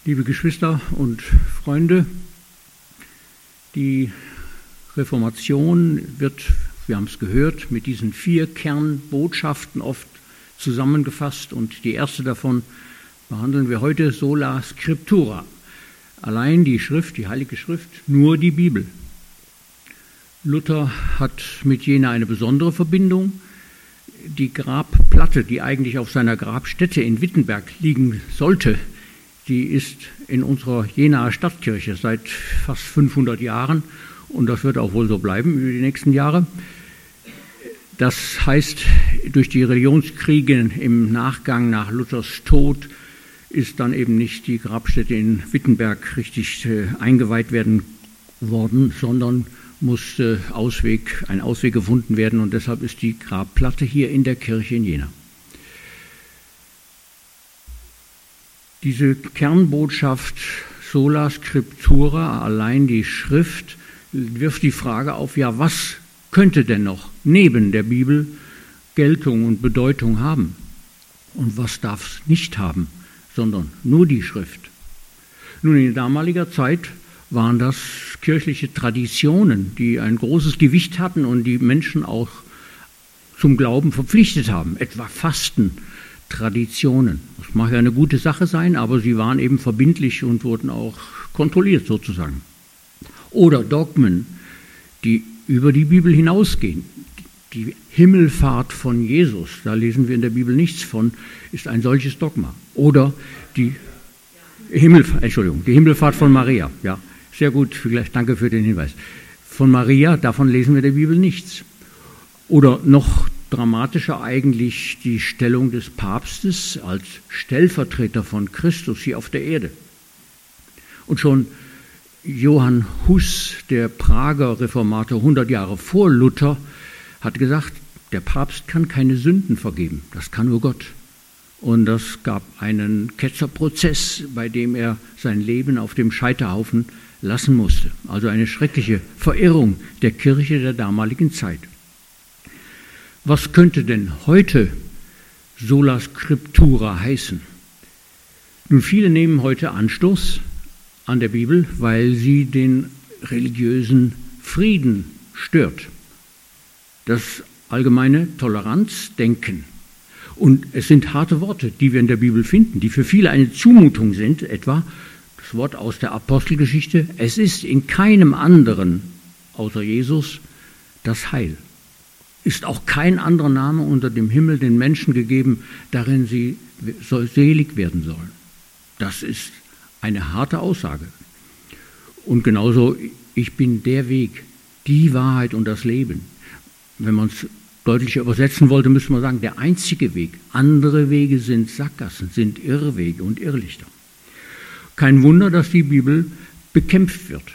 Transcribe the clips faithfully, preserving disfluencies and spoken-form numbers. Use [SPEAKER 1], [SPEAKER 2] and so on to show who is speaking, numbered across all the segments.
[SPEAKER 1] Liebe Geschwister und Freunde, die Reformation wird, wir haben es gehört, mit diesen vier Kernbotschaften oft zusammengefasst und die erste davon behandeln wir heute, Sola Scriptura. Allein die Schrift, die Heilige Schrift, nur die Bibel. Luther hat mit jener eine besondere Verbindung. Die Grabplatte, die eigentlich auf seiner Grabstätte in Wittenberg liegen sollte, die ist in unserer Jenaer Stadtkirche seit fast fünfhundert Jahren und das wird auch wohl so bleiben über die nächsten Jahre. Das heißt, durch die Religionskriege im Nachgang nach Luthers Tod ist dann eben nicht die Grabstätte in Wittenberg richtig äh, eingeweiht werden worden, sondern musste Ausweg, ein Ausweg gefunden werden und deshalb ist die Grabplatte hier in der Kirche in Jena. Diese Kernbotschaft Sola Scriptura, allein die Schrift, wirft die Frage auf, ja, was könnte denn noch neben der Bibel Geltung und Bedeutung haben? Und was darf es nicht haben, sondern nur die Schrift? Nun, in damaliger Zeit waren das kirchliche Traditionen, die ein großes Gewicht hatten und die Menschen auch zum Glauben verpflichtet haben, etwa Fasten. Traditionen. Das mag ja eine gute Sache sein, aber sie waren eben verbindlich und wurden auch kontrolliert sozusagen. Oder Dogmen, die über die Bibel hinausgehen. Die Himmelfahrt von Jesus, da lesen wir in der Bibel nichts von, ist ein solches Dogma. Oder die Himmelfahrt, Entschuldigung, die Himmelfahrt von Maria. Ja, sehr gut, vielleicht danke für den Hinweis. Von Maria, davon lesen wir in der Bibel nichts. Oder noch dramatischer eigentlich die Stellung des Papstes als Stellvertreter von Christus hier auf der Erde. Und schon Johann Hus, der Prager Reformator hundert Jahre vor Luther, hat gesagt, der Papst kann keine Sünden vergeben, das kann nur Gott. Und das gab einen Ketzerprozess, bei dem er sein Leben auf dem Scheiterhaufen lassen musste. Also eine schreckliche Verirrung der Kirche der damaligen Zeit. Was könnte denn heute Sola Scriptura heißen? Nun, viele nehmen heute Anstoß an der Bibel, weil sie den religiösen Frieden stört. Das allgemeine Toleranzdenken. Und es sind harte Worte, die wir in der Bibel finden, die für viele eine Zumutung sind, etwa das Wort aus der Apostelgeschichte, es ist in keinem anderen, außer Jesus, das Heil. Ist auch kein anderer Name unter dem Himmel den Menschen gegeben, darin sie selig werden sollen. Das ist eine harte Aussage. Und genauso, ich bin der Weg, die Wahrheit und das Leben. Wenn man es deutlicher übersetzen wollte, müsste man sagen, der einzige Weg. Andere Wege sind Sackgassen, sind Irrwege und Irrlichter. Kein Wunder, dass die Bibel bekämpft wird.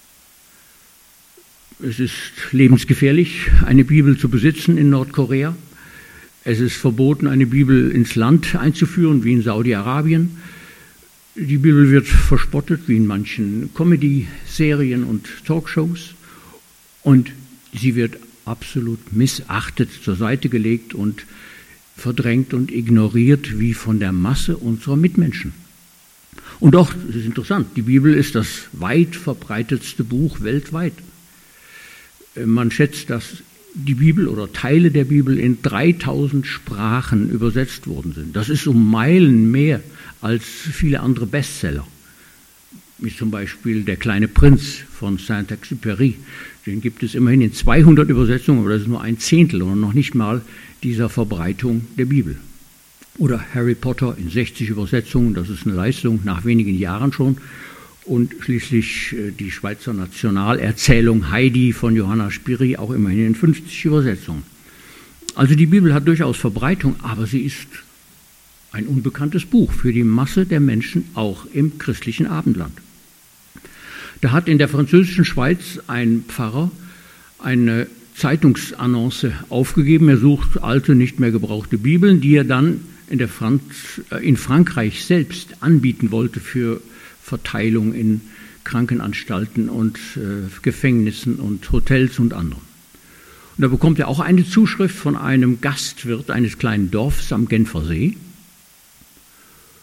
[SPEAKER 1] Es ist lebensgefährlich, eine Bibel zu besitzen in Nordkorea. Es ist verboten, eine Bibel ins Land einzuführen, wie in Saudi-Arabien. Die Bibel wird verspottet, wie in manchen Comedy-Serien und Talkshows. Und sie wird absolut missachtet, zur Seite gelegt und verdrängt und ignoriert, wie von der Masse unserer Mitmenschen. Und doch, es ist interessant, die Bibel ist das weit verbreitetste Buch weltweit. Man schätzt, dass die Bibel oder Teile der Bibel in dreitausend Sprachen übersetzt worden sind. Das ist um Meilen mehr als viele andere Bestseller, wie zum Beispiel Der kleine Prinz von Saint-Exupéry. Den gibt es immerhin in zweihundert Übersetzungen, aber das ist nur ein Zehntel und noch nicht mal dieser Verbreitung der Bibel. Oder Harry Potter in sechzig Übersetzungen, das ist eine Leistung nach wenigen Jahren schon. Und schließlich die Schweizer Nationalerzählung Heidi von Johanna Spyri, auch immerhin in fünfzig Übersetzungen. Also die Bibel hat durchaus Verbreitung, aber sie ist ein unbekanntes Buch für die Masse der Menschen, auch im christlichen Abendland. Da hat in der französischen Schweiz ein Pfarrer eine Zeitungsannonce aufgegeben. Er sucht alte, nicht mehr gebrauchte Bibeln, die er dann in, der Franz, in Frankreich selbst anbieten wollte für Verteilung in Krankenanstalten und äh, Gefängnissen und Hotels und anderem. Und da bekommt er auch eine Zuschrift von einem Gastwirt eines kleinen Dorfs am Genfersee.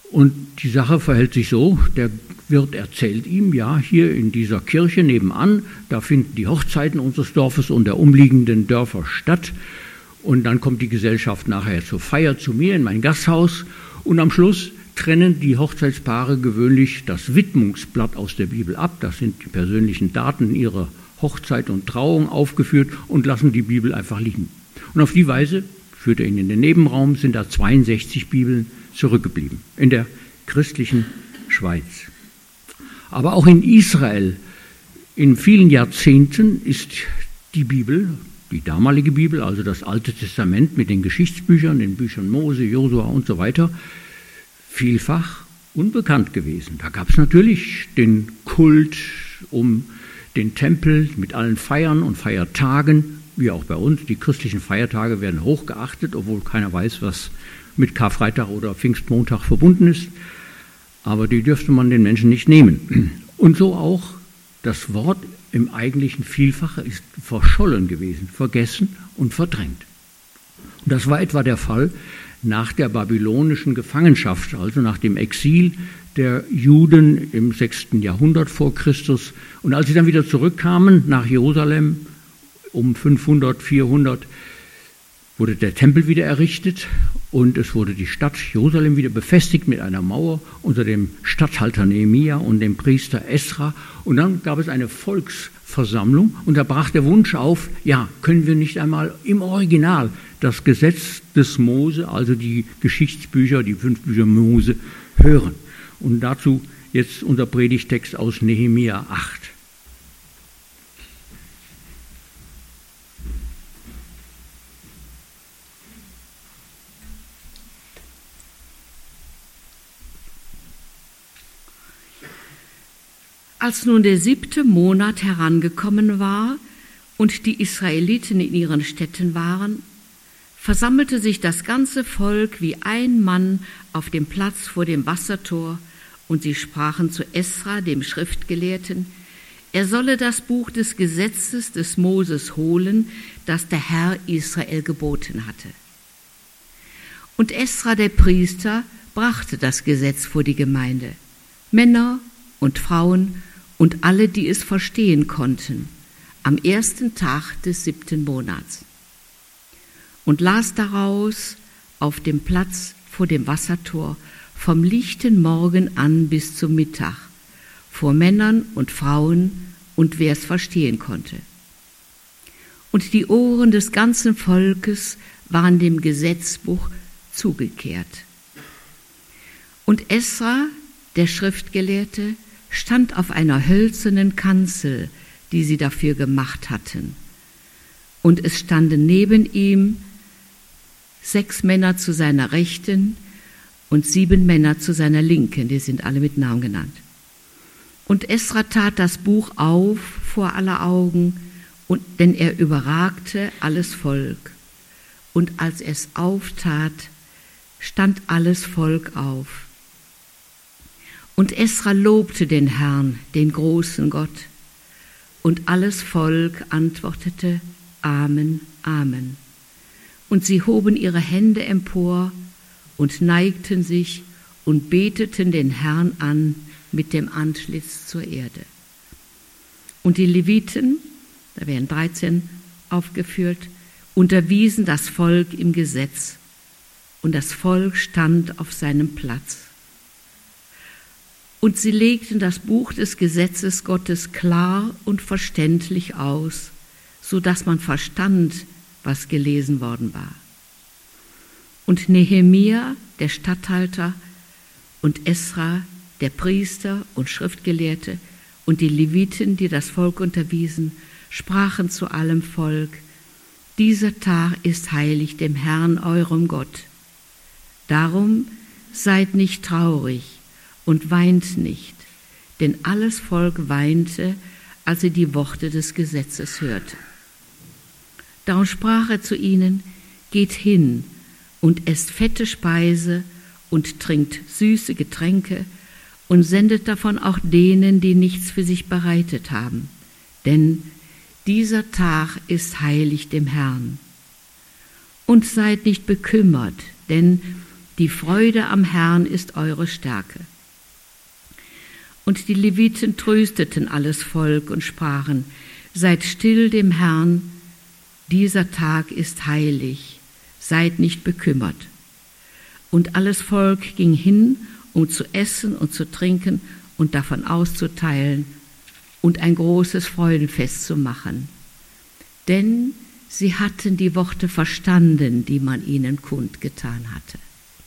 [SPEAKER 1] Und die Sache verhält sich so, der Wirt erzählt ihm, ja, hier in dieser Kirche nebenan, da finden die Hochzeiten unseres Dorfes und der umliegenden Dörfer statt. Und dann kommt die Gesellschaft nachher zur Feier zu mir in mein Gasthaus. Und am Schluss trennen die Hochzeitspaare gewöhnlich das Widmungsblatt aus der Bibel ab. Das sind die persönlichen Daten ihrer Hochzeit und Trauung aufgeführt und lassen die Bibel einfach liegen. Und auf die Weise, führt er ihn in den Nebenraum, sind da zweiundsechzig Bibeln zurückgeblieben in der christlichen Schweiz. Aber auch in Israel in vielen Jahrzehnten ist die Bibel, die damalige Bibel, also das Alte Testament mit den Geschichtsbüchern, den Büchern Mose, Josua und so weiter, vielfach unbekannt gewesen. Da gab es natürlich den Kult um den Tempel mit allen Feiern und Feiertagen, wie auch bei uns. Die christlichen Feiertage werden hochgeachtet, obwohl keiner weiß, was mit Karfreitag oder Pfingstmontag verbunden ist. Aber die dürfte man den Menschen nicht nehmen. Und so auch das Wort im eigentlichen Vielfache ist verschollen gewesen, vergessen und verdrängt. Und das war etwa der Fall nach der babylonischen Gefangenschaft, also nach dem Exil der Juden im sechsten Jahrhundert vor Christus. Und als sie dann wieder zurückkamen nach Jerusalem um fünfhundert, vierhundert, wurde der Tempel wieder errichtet und es wurde die Stadt Jerusalem wieder befestigt mit einer Mauer unter dem Statthalter Nehemia und dem Priester Esra. Und dann gab es eine Volksversammlung und da brach der Wunsch auf, ja, können wir nicht einmal im Original das Gesetz des Mose, also die Geschichtsbücher, die fünf Bücher Mose, hören. Und dazu jetzt unser Predigtext aus Nehemia acht.
[SPEAKER 2] Als nun der siebte Monat herangekommen war und die Israeliten in ihren Städten waren, versammelte sich das ganze Volk wie ein Mann auf dem Platz vor dem Wassertor, und sie sprachen zu Esra, dem Schriftgelehrten, er solle das Buch des Gesetzes des Moses holen, das der Herr Israel geboten hatte. Und Esra, der Priester, brachte das Gesetz vor die Gemeinde, Männer und Frauen und alle, die es verstehen konnten, am ersten Tag des siebten Monats. Und las daraus auf dem Platz vor dem Wassertor vom lichten Morgen an bis zum Mittag, vor Männern und Frauen und wer es verstehen konnte. Und die Ohren des ganzen Volkes waren dem Gesetzbuch zugekehrt. Und Esra, der Schriftgelehrte, stand auf einer hölzernen Kanzel, die sie dafür gemacht hatten. Und es standen neben ihm sechs Männer zu seiner Rechten und sieben Männer zu seiner Linken, die sind alle mit Namen genannt. Und Esra tat das Buch auf vor aller Augen, und, denn er überragte alles Volk. Und als er es auftat, stand alles Volk auf. Und Esra lobte den Herrn, den großen Gott. Und alles Volk antwortete, Amen, Amen. Und sie hoben ihre Hände empor und neigten sich und beteten den Herrn an mit dem Antlitz zur Erde. Und die Leviten, da werden dreizehn aufgeführt, unterwiesen das Volk im Gesetz, und das Volk stand auf seinem Platz. Und sie legten das Buch des Gesetzes Gottes klar und verständlich aus, so dass man verstand, was gelesen worden war. Und Nehemia, der Statthalter, und Esra, der Priester und Schriftgelehrte, und die Leviten, die das Volk unterwiesen, sprachen zu allem Volk, dieser Tag ist heilig dem Herrn, eurem Gott. Darum seid nicht traurig und weint nicht, denn alles Volk weinte, als sie die Worte des Gesetzes hörte. Darum sprach er zu ihnen, geht hin und esst fette Speise und trinkt süße Getränke und sendet davon auch denen, die nichts für sich bereitet haben. Denn dieser Tag ist heilig dem Herrn. Und seid nicht bekümmert, denn Die Freude am Herrn ist eure Stärke. Und die Leviten trösteten alles Volk und sprachen: Seid still dem Herrn, dieser Tag ist heilig, seid nicht bekümmert. Und alles Volk ging hin, um zu essen und zu trinken und davon auszuteilen und ein großes Freudenfest zu machen. Denn sie hatten die Worte verstanden, die man ihnen kundgetan hatte.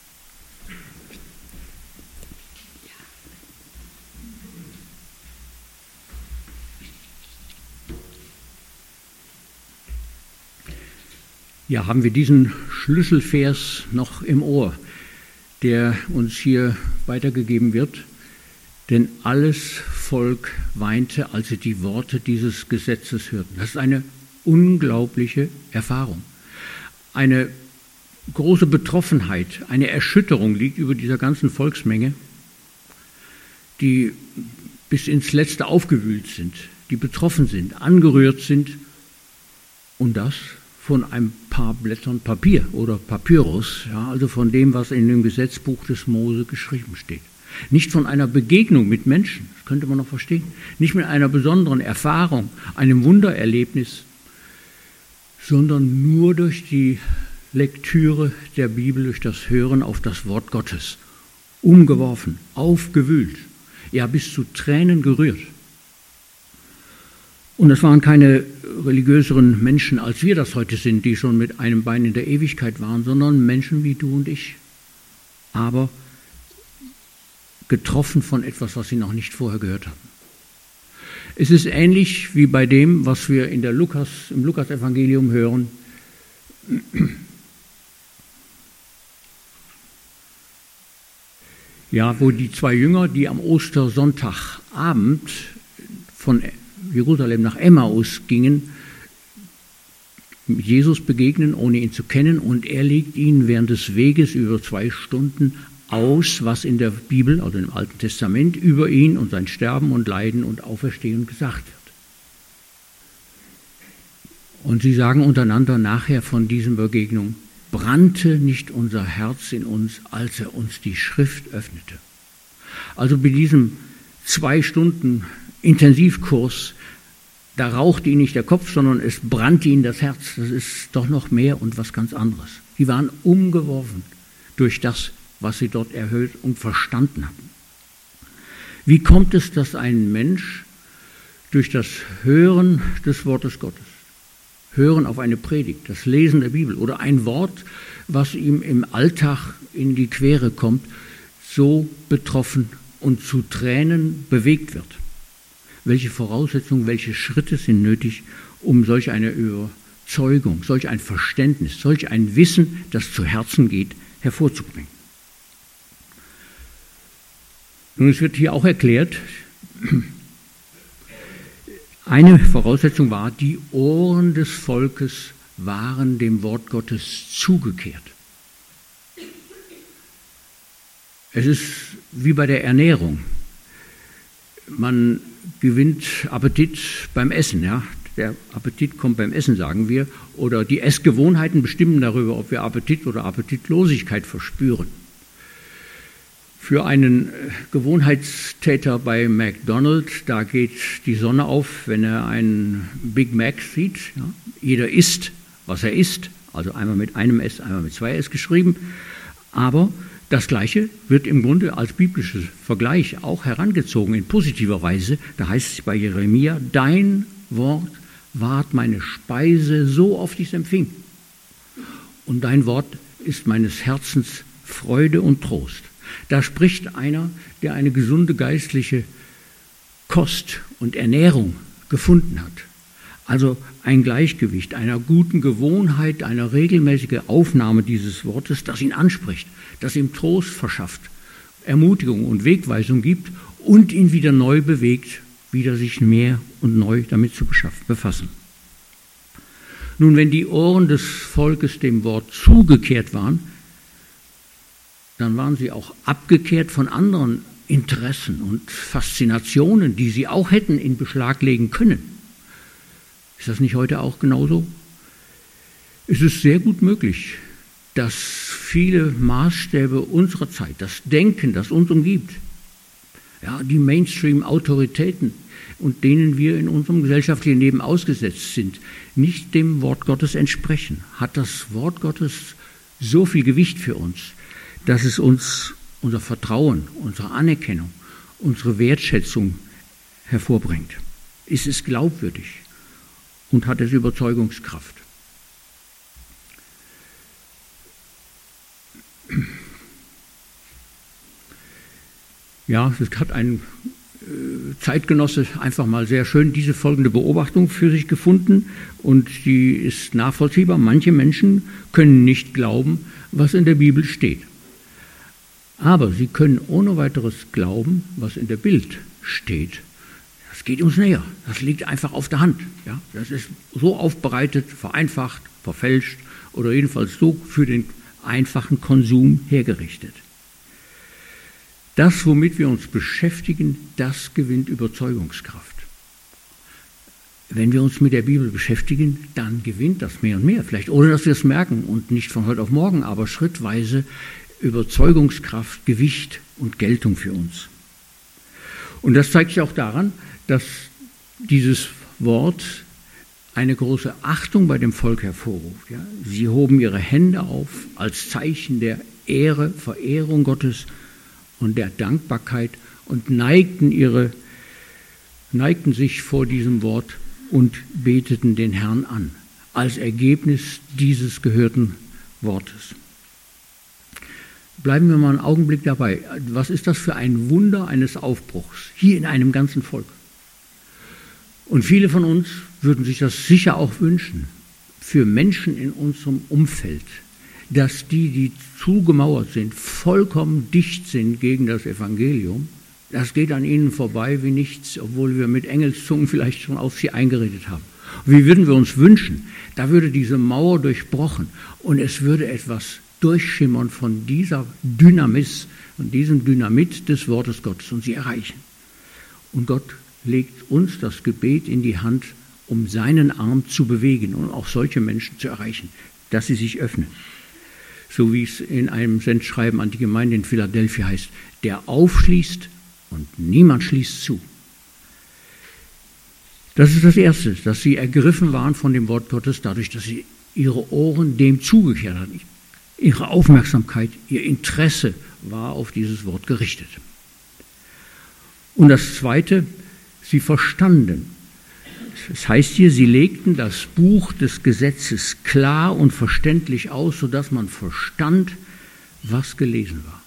[SPEAKER 1] Ja, haben wir diesen Schlüsselvers noch im Ohr, der uns hier weitergegeben wird? Denn alles Volk weinte, als sie die Worte dieses Gesetzes hörten. Das ist eine unglaubliche Erfahrung. Eine große Betroffenheit, eine Erschütterung liegt über dieser ganzen Volksmenge, die bis ins Letzte aufgewühlt sind, die betroffen sind, angerührt sind, und das von ein paar Blättern Papier oder Papyrus, ja, also von dem, was in dem Gesetzbuch des Mose geschrieben steht. Nicht von einer Begegnung mit Menschen, das könnte man noch verstehen, nicht mit einer besonderen Erfahrung, einem Wundererlebnis, sondern nur durch die Lektüre der Bibel, durch das Hören auf das Wort Gottes, umgeworfen, aufgewühlt, ja bis zu Tränen gerührt. Und das waren keine religiöseren Menschen, als wir das heute sind, die schon mit einem Bein in der Ewigkeit waren, sondern Menschen wie du und ich, aber getroffen von etwas, was sie noch nicht vorher gehört haben. Es ist ähnlich wie bei dem, was wir in der Lukas, im Lukas-Evangelium hören. Ja, wo die zwei Jünger, die am Ostersonntagabend von Jerusalem nach Emmaus gingen, mit Jesus begegnen, ohne ihn zu kennen, und er legt ihnen während des Weges über zwei Stunden aus, was in der Bibel, also im Alten Testament, über ihn und sein Sterben und Leiden und Auferstehen gesagt wird. Und sie sagen untereinander nachher von diesen Begegnungen: Brannte nicht unser Herz in uns, als er uns die Schrift öffnete? Also bei diesem zwei Stunden Intensivkurs, da rauchte ihnen nicht der Kopf, sondern es brannte ihnen das Herz. Das ist doch noch mehr und was ganz anderes. Die waren umgeworfen durch das, was sie dort erhört und verstanden hatten. Wie kommt es, dass ein Mensch durch das Hören des Wortes Gottes, Hören auf eine Predigt, das Lesen der Bibel oder ein Wort, was ihm im Alltag in die Quere kommt, so betroffen und zu Tränen bewegt wird? Welche Voraussetzungen, welche Schritte sind nötig, um solch eine Überzeugung, solch ein Verständnis, solch ein Wissen, das zu Herzen geht, hervorzubringen? Nun, es wird hier auch erklärt, eine Voraussetzung war, die Ohren des Volkes waren dem Wort Gottes zugekehrt. Es ist wie bei der Ernährung. Man gewinnt Appetit beim Essen. Ja? Der Appetit kommt beim Essen, sagen wir. Oder die Essgewohnheiten bestimmen darüber, ob wir Appetit oder Appetitlosigkeit verspüren. Für einen Gewohnheitstäter bei McDonald's, da geht die Sonne auf, wenn er einen Big Mac sieht. Ja? Jeder isst, was er isst. Also einmal mit einem S, einmal mit zwei S geschrieben. Aber das Gleiche wird im Grunde als biblischer Vergleich auch herangezogen in positiver Weise. Da heißt es bei Jeremia: Dein Wort ward meine Speise, so oft ich es empfing. Und dein Wort ist meines Herzens Freude und Trost. Da spricht einer, der eine gesunde geistliche Kost und Ernährung gefunden hat. Also ein Gleichgewicht einer guten Gewohnheit, einer regelmäßigen Aufnahme dieses Wortes, das ihn anspricht, das ihm Trost verschafft, Ermutigung und Wegweisung gibt und ihn wieder neu bewegt, wieder sich mehr und neu damit zu befassen. Nun, wenn die Ohren des Volkes dem Wort zugekehrt waren, dann waren sie auch abgekehrt von anderen Interessen und Faszinationen, die sie auch hätten in Beschlag legen können. Ist das nicht heute auch genauso? Es ist sehr gut möglich, dass viele Maßstäbe unserer Zeit, das Denken, das uns umgibt, ja, die Mainstream-Autoritäten und denen wir in unserem gesellschaftlichen Leben ausgesetzt sind, nicht dem Wort Gottes entsprechen, hat das Wort Gottes so viel Gewicht für uns, dass es uns unser Vertrauen, unsere Anerkennung, unsere Wertschätzung hervorbringt. Ist es glaubwürdig und hat es Überzeugungskraft. Ja, es hat ein Zeitgenosse einfach mal sehr schön diese folgende Beobachtung für sich gefunden und die ist nachvollziehbar. Manche Menschen können nicht glauben, was in der Bibel steht. Aber sie können ohne weiteres glauben, was in der Bild steht. Das geht uns näher. Das liegt einfach auf der Hand. Ja? Das ist so aufbereitet, vereinfacht, verfälscht oder jedenfalls so für den einfachen Konsum hergerichtet. Das, womit wir uns beschäftigen, das gewinnt Überzeugungskraft. Wenn wir uns mit der Bibel beschäftigen, dann gewinnt das mehr und mehr. Vielleicht ohne, dass wir es merken und nicht von heute auf morgen, aber schrittweise Überzeugungskraft, Gewicht und Geltung für uns. Und das zeigt sich auch daran, dass dieses Wort eine große Achtung bei dem Volk hervorruft. Ja? Sie hoben ihre Hände auf als Zeichen der Ehre, Verehrung Gottes und der Dankbarkeit und neigten, ihre, neigten sich vor diesem Wort und beteten den Herrn an, als Ergebnis dieses gehörten Wortes. Bleiben wir mal einen Augenblick dabei. Was ist das für ein Wunder eines Aufbruchs, hier in einem ganzen Volk? Und viele von uns würden sich das sicher auch wünschen, für Menschen in unserem Umfeld, dass die, die zugemauert sind, vollkommen dicht sind gegen das Evangelium. Das geht an ihnen vorbei wie nichts, obwohl wir mit Engelszungen vielleicht schon auf sie eingeredet haben. Wie würden wir uns wünschen, da würde diese Mauer durchbrochen und es würde etwas durchschimmern von dieser Dynamis, von diesem Dynamit des Wortes Gottes und sie erreichen. Und Gott legt uns das Gebet in die Hand, um seinen Arm zu bewegen und auch solche Menschen zu erreichen, dass sie sich öffnen. So wie es in einem Sendschreiben an die Gemeinde in Philadelphia heißt, der aufschließt und niemand schließt zu. Das ist das Erste, dass sie ergriffen waren von dem Wort Gottes, dadurch, dass sie ihre Ohren dem zugekehrt hatten. Ihre Aufmerksamkeit, ihr Interesse war auf dieses Wort gerichtet. Und das Zweite, sie verstanden. Es heißt hier, sie legten das Buch des Gesetzes klar und verständlich aus, sodass man verstand, was gelesen war.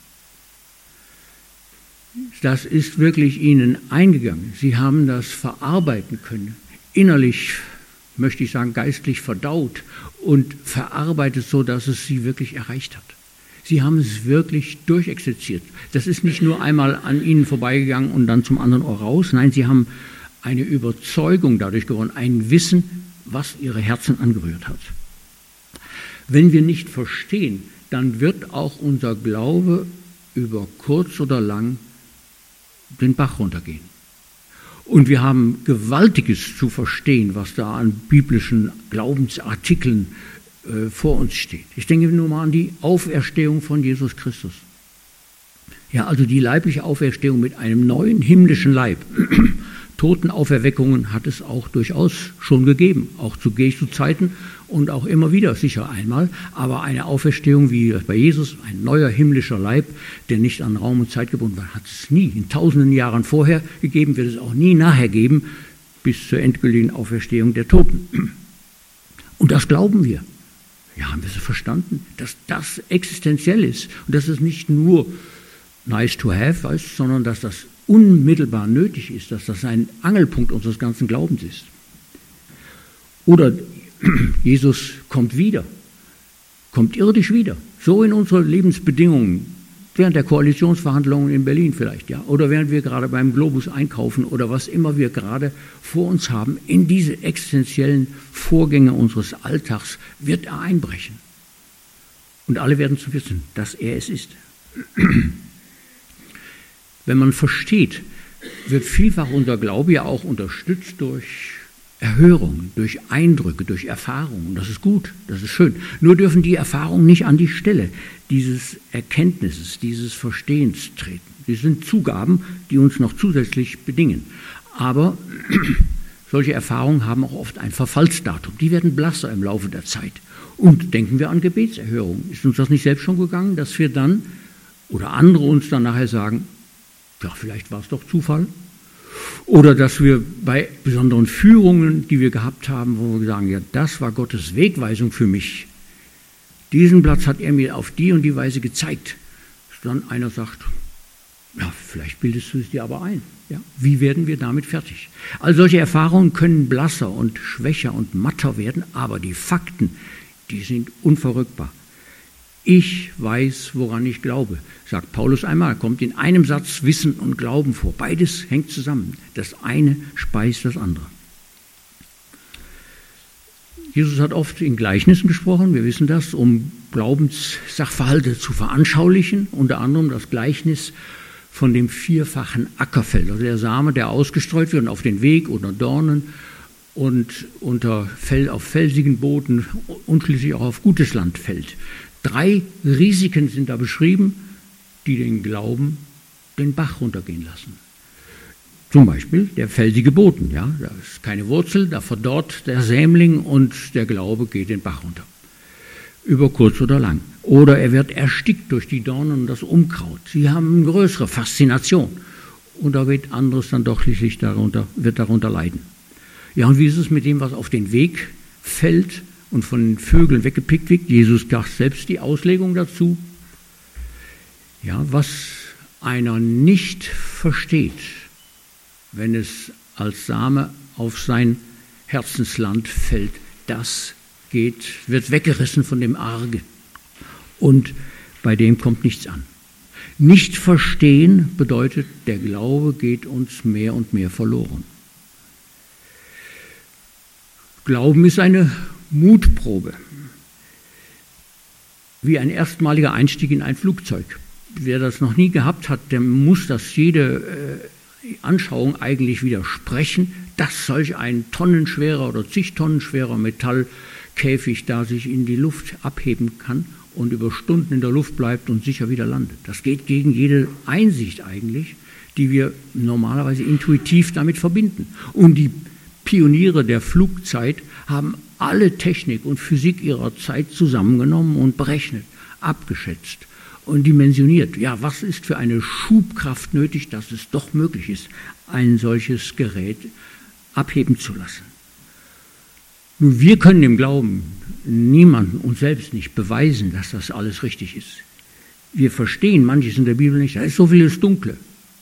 [SPEAKER 1] Das ist wirklich ihnen eingegangen. Sie haben das verarbeiten können, innerlich, möchte ich sagen, geistlich verdaut und verarbeitet, sodass es sie wirklich erreicht hat. Sie haben es wirklich durchexerziert. Das ist nicht nur einmal an ihnen vorbeigegangen und dann zum anderen Ohr raus. Nein, sie haben eine Überzeugung dadurch gewonnen, ein Wissen, was ihre Herzen angerührt hat. Wenn wir nicht verstehen, dann wird auch unser Glaube über kurz oder lang den Bach runtergehen. Und wir haben Gewaltiges zu verstehen, was da an biblischen Glaubensartikeln äh, vor uns steht. Ich denke nur mal an die Auferstehung von Jesus Christus. Ja, also die leibliche Auferstehung mit einem neuen himmlischen Leib. Totenauferweckungen hat es auch durchaus schon gegeben, auch zu Jesu Zeiten und auch immer wieder, sicher einmal. Aber eine Auferstehung wie bei Jesus, ein neuer himmlischer Leib, der nicht an Raum und Zeit gebunden war, hat es nie in tausenden Jahren vorher gegeben, wird es auch nie nachher geben, bis zur endgültigen Auferstehung der Toten. Und das glauben wir. Ja, haben wir es verstanden, dass das existenziell ist und dass es nicht nur nice to have ist, sondern dass das unmittelbar nötig ist, dass das ein Angelpunkt unseres ganzen Glaubens ist. Oder Jesus kommt wieder, kommt irdisch wieder, so in unsere Lebensbedingungen, während der Koalitionsverhandlungen in Berlin vielleicht, ja, oder während wir gerade beim Globus einkaufen oder was immer wir gerade vor uns haben, in diese existenziellen Vorgänge unseres Alltags wird er einbrechen. Und alle werden zu wissen, dass er es ist. Wenn man versteht, wird vielfach unser Glaube ja auch unterstützt durch Erhörung, durch Eindrücke, durch Erfahrungen. Das ist gut, das ist schön. Nur dürfen die Erfahrungen nicht an die Stelle dieses Erkenntnisses, dieses Verstehens treten. Sie sind Zugaben, die uns noch zusätzlich bedingen. Aber solche Erfahrungen haben auch oft ein Verfallsdatum. Die werden blasser im Laufe der Zeit. Und denken wir an Gebetserhörungen. Ist uns das nicht selbst schon gegangen, dass wir dann oder andere uns dann nachher sagen, ja, vielleicht war es doch Zufall? Oder dass wir bei besonderen Führungen, die wir gehabt haben, wo wir sagen, ja, das war Gottes Wegweisung für mich. Diesen Platz hat er mir auf die und die Weise gezeigt. Dass dann einer sagt, ja, vielleicht bildest du es dir aber ein. Ja, wie werden wir damit fertig? All solche Erfahrungen können blasser und schwächer und matter werden, aber die Fakten, die sind unverrückbar. Ich weiß, woran ich glaube, sagt Paulus einmal, kommt in einem Satz Wissen und Glauben vor. Beides hängt zusammen. Das eine speist das andere. Jesus hat oft in Gleichnissen gesprochen, wir wissen das, um Glaubenssachverhalte zu veranschaulichen, unter anderem das Gleichnis von dem vierfachen Ackerfeld, also der Same, der ausgestreut wird und auf den Weg unter Dornen und unter Fel, auf felsigen Boden und schließlich auch auf gutes Land fällt. Drei Risiken sind da beschrieben, die den Glauben den Bach runtergehen lassen. Zum Beispiel der felsige Boden, ja, da ist keine Wurzel, da verdorrt der Sämling und der Glaube geht den Bach runter. Über kurz oder lang. Oder er wird erstickt durch die Dornen und das Unkraut. Sie haben eine größere Faszination. Und da wird anderes dann doch schließlich darunter, wird darunter leiden. Ja, und wie ist es mit dem, was auf den Weg fällt und von den Vögeln weggepickt wird? Jesus gab selbst die Auslegung dazu. Ja, was einer nicht versteht, wenn es als Same auf sein Herzensland fällt, das geht, wird weggerissen von dem Arge. Und bei dem kommt nichts an. Nicht verstehen bedeutet, der Glaube geht uns mehr und mehr verloren. Glauben ist eine Mutprobe, wie ein erstmaliger Einstieg in ein Flugzeug. Wer das noch nie gehabt hat, der muss das jede äh, Anschauung eigentlich widersprechen, dass solch ein tonnenschwerer oder zig Tonnen schwerer Metallkäfig da sich in die Luft abheben kann und über Stunden in der Luft bleibt und sicher wieder landet. Das geht gegen jede Einsicht eigentlich, die wir normalerweise intuitiv damit verbinden. Und die Pioniere der Flugzeit haben alle Technik und Physik ihrer Zeit zusammengenommen und berechnet, abgeschätzt und dimensioniert. Ja, was ist für eine Schubkraft nötig, dass es doch möglich ist, ein solches Gerät abheben zu lassen? Nun, wir können im Glauben niemanden uns selbst nicht beweisen, dass das alles richtig ist. Wir verstehen manches in der Bibel nicht, da ist so vieles Dunkle.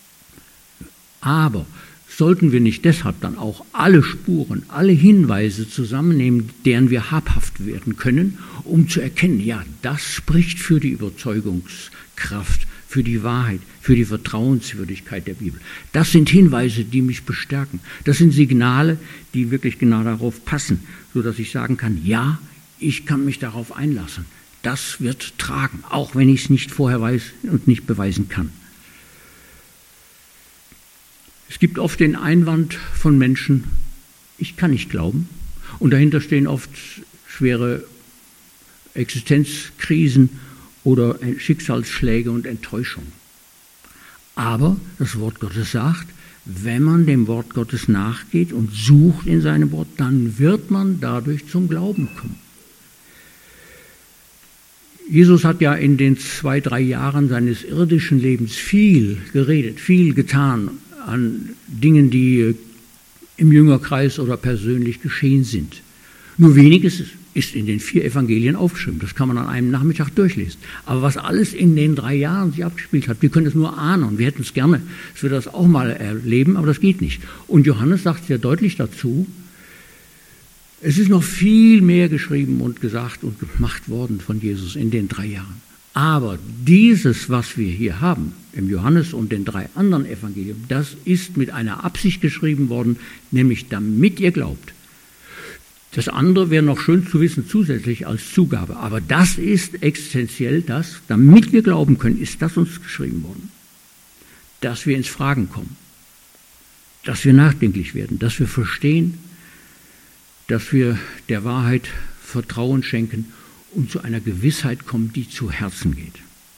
[SPEAKER 1] Aber sollten wir nicht deshalb dann auch alle Spuren, alle Hinweise zusammennehmen, deren wir habhaft werden können, um zu erkennen, ja, das spricht für die Überzeugungskraft, für die Wahrheit, für die Vertrauenswürdigkeit der Bibel. Das sind Hinweise, die mich bestärken. Das sind Signale, die wirklich genau darauf passen, sodass ich sagen kann, ja, ich kann mich darauf einlassen. Das wird tragen, auch wenn ich es nicht vorher weiß und nicht beweisen kann. Es gibt oft den Einwand von Menschen, ich kann nicht glauben. Und dahinter stehen oft schwere Existenzkrisen oder Schicksalsschläge und Enttäuschungen. Aber das Wort Gottes sagt, wenn man dem Wort Gottes nachgeht und sucht in seinem Wort, dann wird man dadurch zum Glauben kommen. Jesus hat ja in den zwei, drei Jahren seines irdischen Lebens viel geredet, viel getan an Dingen, die im Jüngerkreis oder persönlich geschehen sind. Nur weniges ist in den vier Evangelien aufgeschrieben. Das kann man an einem Nachmittag durchlesen. Aber was alles in den drei Jahren sich abgespielt hat, wir können es nur ahnen und wir hätten es gerne, dass wir das auch mal erleben, aber das geht nicht. Und Johannes sagt sehr deutlich dazu, es ist noch viel mehr geschrieben und gesagt und gemacht worden von Jesus in den drei Jahren. Aber dieses, was wir hier haben, im Johannes und den drei anderen Evangelien, das ist mit einer Absicht geschrieben worden, nämlich damit ihr glaubt. Das andere wäre noch schön zu wissen, zusätzlich als Zugabe. Aber das ist existenziell das, damit wir glauben können, ist das uns geschrieben worden. Dass wir ins Fragen kommen, dass wir nachdenklich werden, dass wir verstehen, dass wir der Wahrheit Vertrauen schenken und zu einer Gewissheit kommen, die zu Herzen geht.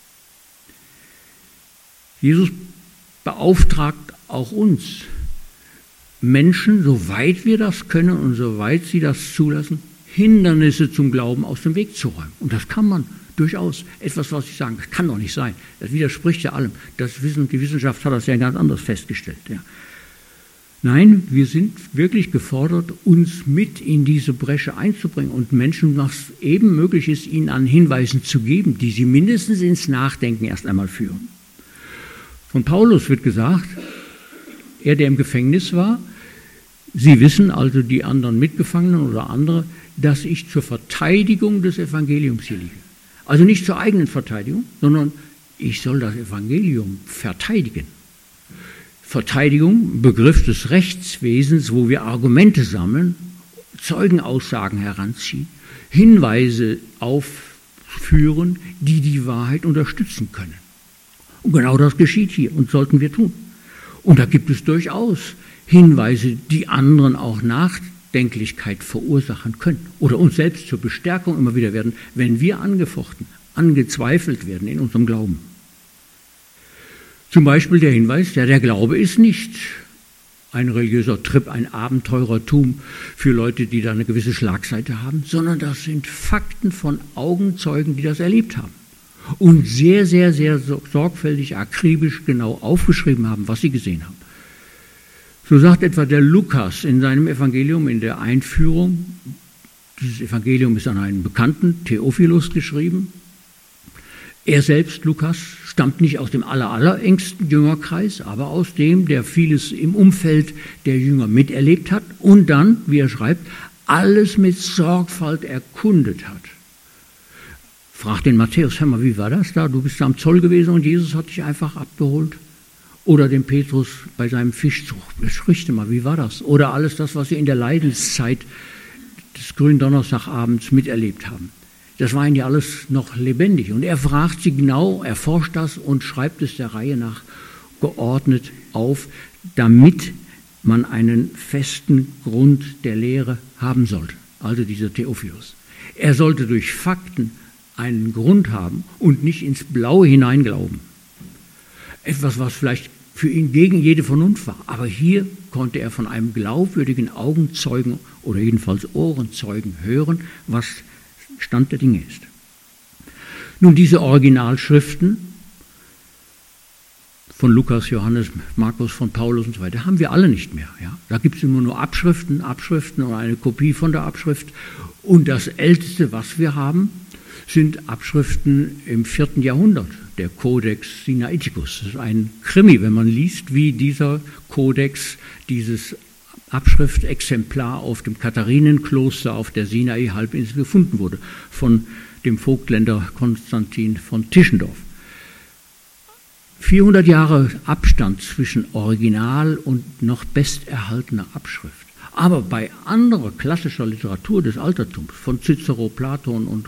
[SPEAKER 1] Jesus beauftragt auch uns, Menschen, soweit wir das können und soweit sie das zulassen, Hindernisse zum Glauben aus dem Weg zu räumen. Und das kann man durchaus. Etwas, was Sie sagen, das kann doch nicht sein. Das widerspricht ja allem. Das Wissen, die Wissenschaft hat das ja ganz anders festgestellt. Ja. Nein, wir sind wirklich gefordert, uns mit in diese Bresche einzubringen und Menschen, was eben möglich ist, ihnen an Hinweisen zu geben, die sie mindestens ins Nachdenken erst einmal führen. Von Paulus wird gesagt, er, der im Gefängnis war, Sie wissen also, die anderen Mitgefangenen oder andere, dass ich zur Verteidigung des Evangeliums hier liege. Also nicht zur eigenen Verteidigung, sondern ich soll das Evangelium verteidigen. Verteidigung, Begriff des Rechtswesens, wo wir Argumente sammeln, Zeugenaussagen heranziehen, Hinweise aufführen, die die Wahrheit unterstützen können. Und genau das geschieht hier und sollten wir tun. Und da gibt es durchaus Hinweise, die anderen auch Nachdenklichkeit verursachen können oder uns selbst zur Bestärkung immer wieder werden, wenn wir angefochten, angezweifelt werden in unserem Glauben. Zum Beispiel der Hinweis, ja, der Glaube ist nicht ein religiöser Trip, ein Abenteurertum für Leute, die da eine gewisse Schlagseite haben, sondern das sind Fakten von Augenzeugen, die das erlebt haben und sehr, sehr, sehr sorgfältig, akribisch genau aufgeschrieben haben, was sie gesehen haben. So sagt etwa der Lukas in seinem Evangelium in der Einführung, dieses Evangelium ist an einen Bekannten, Theophilus, geschrieben. Er selbst, Lukas, stammt nicht aus dem aller, allerengsten Jüngerkreis, aber aus dem, der vieles im Umfeld der Jünger miterlebt hat und dann, wie er schreibt, alles mit Sorgfalt erkundet hat. Fragt den Matthäus, hör mal, wie war das da? Du bist am Zoll gewesen und Jesus hat dich einfach abgeholt. Oder den Petrus bei seinem Fischzug. Berichte mal, wie war das? Oder alles das, was sie in der Leidenszeit des Gründonnerstagabends miterlebt haben. Das war ihnen ja alles noch lebendig. Und er fragt sie genau, erforscht das und schreibt es der Reihe nach geordnet auf, damit man einen festen Grund der Lehre haben sollte. Also dieser Theophilus. Er sollte durch Fakten einen Grund haben und nicht ins Blaue hineinglauben. Etwas, was vielleicht für ihn gegen jede Vernunft war. Aber hier konnte er von einem glaubwürdigen Augenzeugen oder jedenfalls Ohrenzeugen hören, was Stand der Dinge ist. Nun, diese Originalschriften von Lukas, Johannes, Markus, von Paulus und so weiter haben wir alle nicht mehr. Ja? Da gibt es immer nur Abschriften, Abschriften oder eine Kopie von der Abschrift. Und das Älteste, was wir haben, sind Abschriften im vierten Jahrhundert, der Codex Sinaiticus. Das ist ein Krimi, wenn man liest, wie dieser Codex, dieses Abschriftexemplar auf dem Katharinenkloster auf der Sinai-Halbinsel gefunden wurde, von dem Vogtländer Konstantin von Tischendorf. vierhundert Jahre Abstand zwischen Original und noch besterhaltener Abschrift. Aber bei anderer klassischer Literatur des Altertums, von Cicero, Platon und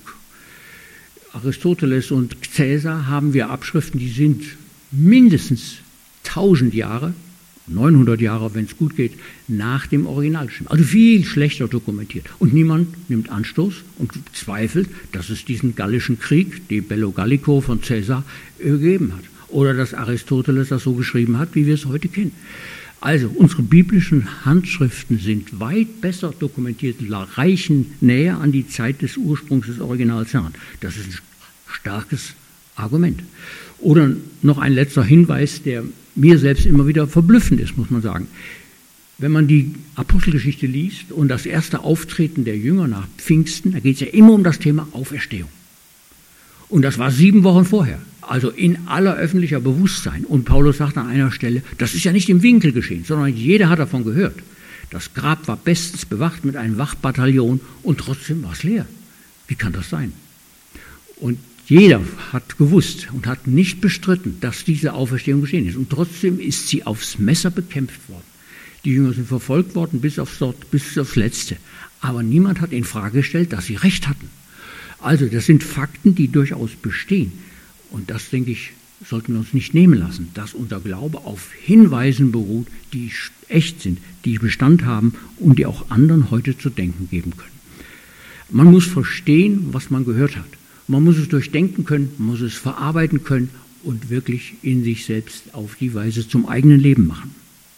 [SPEAKER 1] Aristoteles und Caesar, haben wir Abschriften, die sind mindestens tausend Jahre, neunhundert Jahre, wenn es gut geht, nach dem Original geschrieben. Also viel schlechter dokumentiert. Und niemand nimmt Anstoß und zweifelt, dass es diesen Gallischen Krieg, die Bello Gallico von Caesar, gegeben hat. Oder dass Aristoteles das so geschrieben hat, wie wir es heute kennen. Also unsere biblischen Handschriften sind weit besser dokumentiert, reichen näher an die Zeit des Ursprungs des Originals heran. Das ist ein starkes Argument. Oder noch ein letzter Hinweis, der mir selbst immer wieder verblüffend ist, muss man sagen. Wenn man die Apostelgeschichte liest und das erste Auftreten der Jünger nach Pfingsten, da geht es ja immer um das Thema Auferstehung. Und das war sieben Wochen vorher, also in aller öffentlicher Bewusstsein. Und Paulus sagt an einer Stelle, das ist ja nicht im Winkel geschehen, sondern jeder hat davon gehört. Das Grab war bestens bewacht mit einem Wachbataillon und trotzdem war es leer. Wie kann das sein? Und jeder hat gewusst und hat nicht bestritten, dass diese Auferstehung geschehen ist. Und trotzdem ist sie aufs Messer bekämpft worden. Die Jünger sind verfolgt worden bis aufs, bis aufs Letzte. Aber niemand hat in Frage gestellt, dass sie recht hatten. Also das sind Fakten, die durchaus bestehen. Und das, denke ich, sollten wir uns nicht nehmen lassen, dass unser Glaube auf Hinweisen beruht, die echt sind, die Bestand haben und die auch anderen heute zu denken geben können. Man muss verstehen, was man gehört hat. Man muss es durchdenken können, man muss es verarbeiten können und wirklich in sich selbst auf die Weise zum eigenen Leben machen.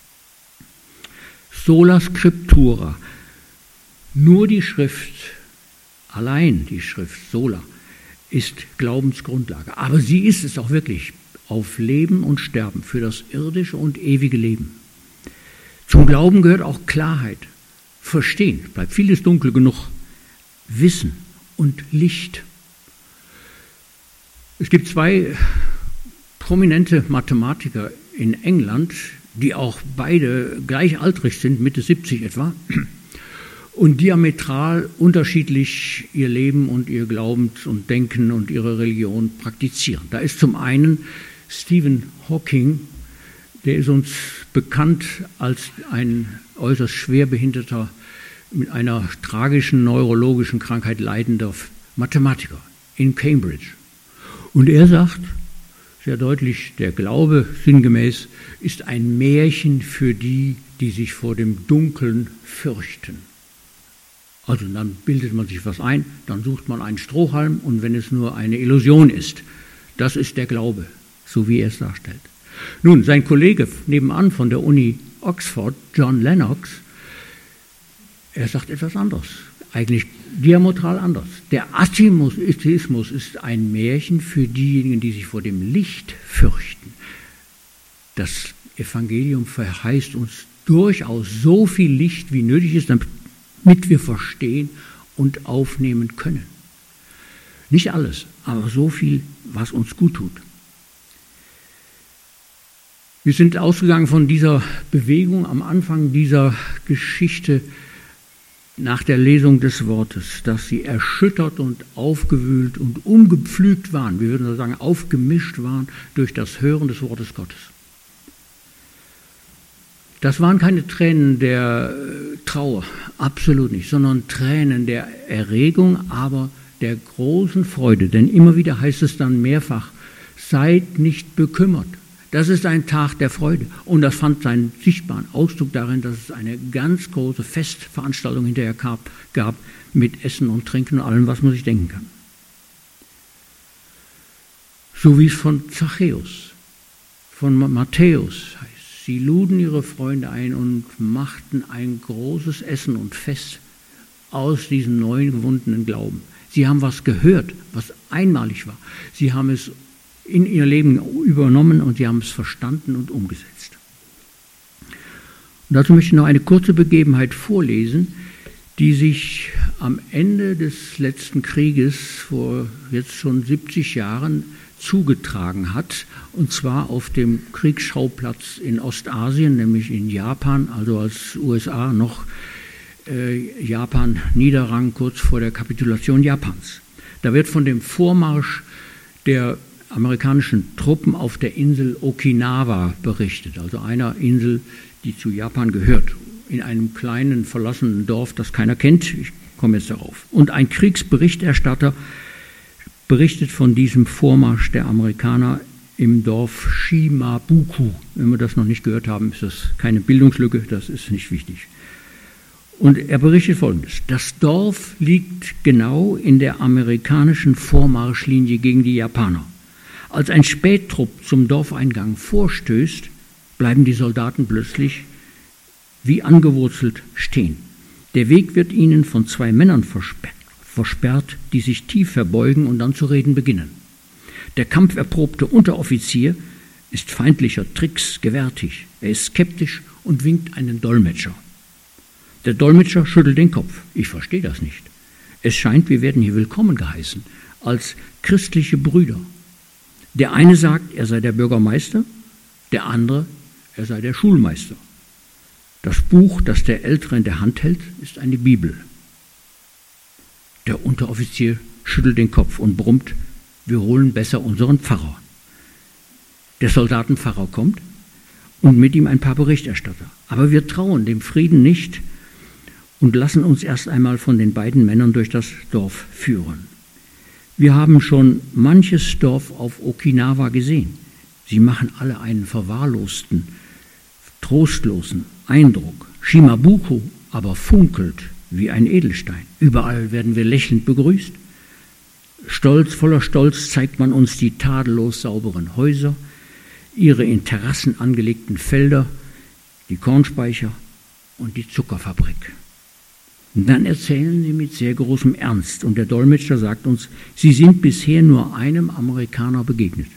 [SPEAKER 1] Sola Scriptura, nur die Schrift, allein die Schrift, sola, ist Glaubensgrundlage. Aber sie ist es auch wirklich auf Leben und Sterben, für das irdische und ewige Leben. Zum Glauben gehört auch Klarheit, Verstehen, bleibt vieles dunkel genug, Wissen und Licht. Es gibt zwei prominente Mathematiker in England, die auch beide gleichaltrig sind, Mitte siebzig etwa, und diametral unterschiedlich ihr Leben und ihr Glauben und Denken und ihre Religion praktizieren. Da ist zum einen Stephen Hawking, der ist uns bekannt als ein äußerst schwerbehinderter, mit einer tragischen neurologischen Krankheit leidender Mathematiker in Cambridge. Und er sagt sehr deutlich, der Glaube sinngemäß ist ein Märchen für die, die sich vor dem Dunkeln fürchten. Also dann bildet man sich was ein, dann sucht man einen Strohhalm und wenn es nur eine Illusion ist, das ist der Glaube, so wie er es darstellt. Nun, sein Kollege nebenan von der Uni Oxford, John Lennox, er sagt etwas anderes, eigentlich diametral anders. Der Atheismus ist ein Märchen für diejenigen, die sich vor dem Licht fürchten. Das Evangelium verheißt uns durchaus so viel Licht, wie nötig ist, damit wir verstehen und aufnehmen können. Nicht alles, aber so viel, was uns gut tut. Wir sind ausgegangen von dieser Bewegung am Anfang dieser Geschichte nach der Lesung des Wortes, dass sie erschüttert und aufgewühlt und umgepflügt waren, wir würden so sagen aufgemischt waren durch das Hören des Wortes Gottes. Das waren keine Tränen der Trauer, absolut nicht, sondern Tränen der Erregung, aber der großen Freude. Denn immer wieder heißt es dann mehrfach, seid nicht bekümmert. Das ist ein Tag der Freude. Und das fand seinen sichtbaren Ausdruck darin, dass es eine ganz große Festveranstaltung hinterher gab, gab mit Essen und Trinken und allem, was man sich denken kann. So wie es von Zachäus, von Matthäus heißt. Sie luden ihre Freunde ein und machten ein großes Essen und Fest aus diesem neuen gewundenen Glauben. Sie haben was gehört, was einmalig war. Sie haben es in ihr Leben übernommen und sie haben es verstanden und umgesetzt. Und dazu möchte ich noch eine kurze Begebenheit vorlesen, die sich am Ende des letzten Krieges vor jetzt schon siebzig Jahren zugetragen hat, und zwar auf dem Kriegsschauplatz in Ostasien, nämlich in Japan, also als U S A noch äh, Japan niederrang, kurz vor der Kapitulation Japans. Da wird von dem Vormarsch der amerikanischen Truppen auf der Insel Okinawa berichtet, also einer Insel, die zu Japan gehört, in einem kleinen verlassenen Dorf, das keiner kennt, ich komme jetzt darauf. Und ein Kriegsberichterstatter berichtet von diesem Vormarsch der Amerikaner im Dorf Shimabuku. Wenn wir das noch nicht gehört haben, ist das keine Bildungslücke, das ist nicht wichtig. Und er berichtet Folgendes: Das Dorf liegt genau in der amerikanischen Vormarschlinie gegen die Japaner. Als ein Spähtrupp zum Dorfeingang vorstößt, bleiben die Soldaten plötzlich wie angewurzelt stehen. Der Weg wird ihnen von zwei Männern versperrt, versperrt, die sich tief verbeugen und dann zu reden beginnen. Der kampferprobte Unteroffizier ist feindlicher Tricks gewärtig. Er ist skeptisch und winkt einen Dolmetscher. Der Dolmetscher schüttelt den Kopf. Ich verstehe das nicht. Es scheint, wir werden hier willkommen geheißen, als christliche Brüder. Der eine sagt, er sei der Bürgermeister, der andere, er sei der Schulmeister. Das Buch, das der Ältere in der Hand hält, ist eine Bibel. Der Unteroffizier schüttelt den Kopf und brummt, wir holen besser unseren Pfarrer. Der Soldatenpfarrer kommt und mit ihm ein paar Berichterstatter. Aber wir trauen dem Frieden nicht und lassen uns erst einmal von den beiden Männern durch das Dorf führen. Wir haben schon manches Dorf auf Okinawa gesehen. Sie machen alle einen verwahrlosten, trostlosen Eindruck. Shimabuku aber funkelt wie ein Edelstein. Überall werden wir lächelnd begrüßt. Stolz, voller Stolz zeigt man uns die tadellos sauberen Häuser, ihre in Terrassen angelegten Felder, die Kornspeicher und die Zuckerfabrik. Und dann erzählen sie mit sehr großem Ernst, und der Dolmetscher sagt uns, sie sind bisher nur einem Amerikaner begegnet.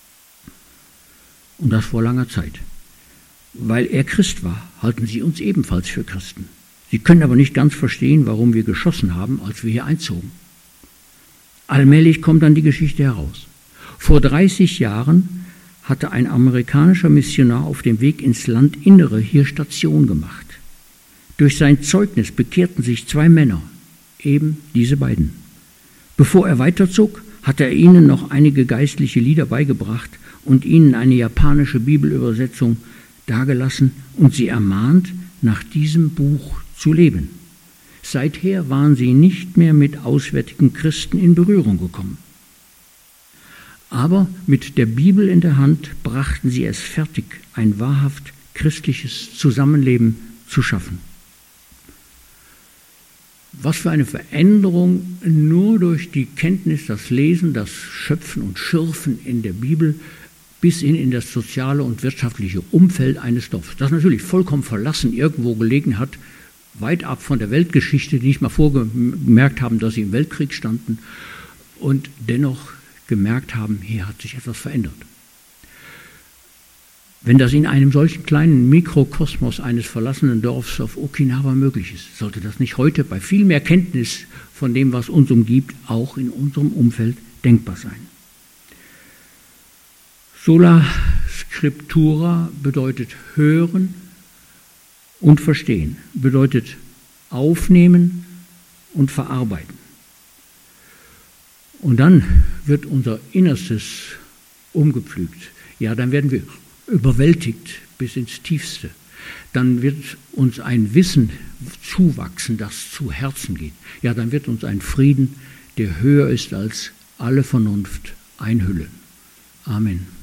[SPEAKER 1] Und das vor langer Zeit. Weil er Christ war, halten sie uns ebenfalls für Christen. Sie können aber nicht ganz verstehen, warum wir geschossen haben, als wir hier einzogen. Allmählich kommt dann die Geschichte heraus. Vor dreißig Jahren hatte ein amerikanischer Missionar auf dem Weg ins Landinnere hier Station gemacht. Durch sein Zeugnis bekehrten sich zwei Männer, eben diese beiden. Bevor er weiterzog, hatte er ihnen noch einige geistliche Lieder beigebracht und ihnen eine japanische Bibelübersetzung dargelassen und sie ermahnt, nach diesem Buch zu leben. Seither waren sie nicht mehr mit auswärtigen Christen in Berührung gekommen. Aber mit der Bibel in der Hand brachten sie es fertig, ein wahrhaft christliches Zusammenleben zu schaffen. Was für eine Veränderung nur durch die Kenntnis, das Lesen, das Schöpfen und Schürfen in der Bibel bis hin in das soziale und wirtschaftliche Umfeld eines Dorfes, das natürlich vollkommen verlassen irgendwo gelegen hat, weit ab von der Weltgeschichte, die nicht mal vorgemerkt haben, dass sie im Weltkrieg standen und dennoch gemerkt haben, hier hat sich etwas verändert. Wenn das in einem solchen kleinen Mikrokosmos eines verlassenen Dorfs auf Okinawa möglich ist, sollte das nicht heute bei viel mehr Kenntnis von dem, was uns umgibt, auch in unserem Umfeld denkbar sein. Sola Scriptura bedeutet hören und verstehen, bedeutet aufnehmen und verarbeiten. Und dann wird unser Innerstes umgepflügt. Ja, dann werden wir überwältigt bis ins Tiefste. Dann wird uns ein Wissen zuwachsen, das zu Herzen geht. Ja, dann wird uns ein Frieden, der höher ist als alle Vernunft, einhüllen. Amen.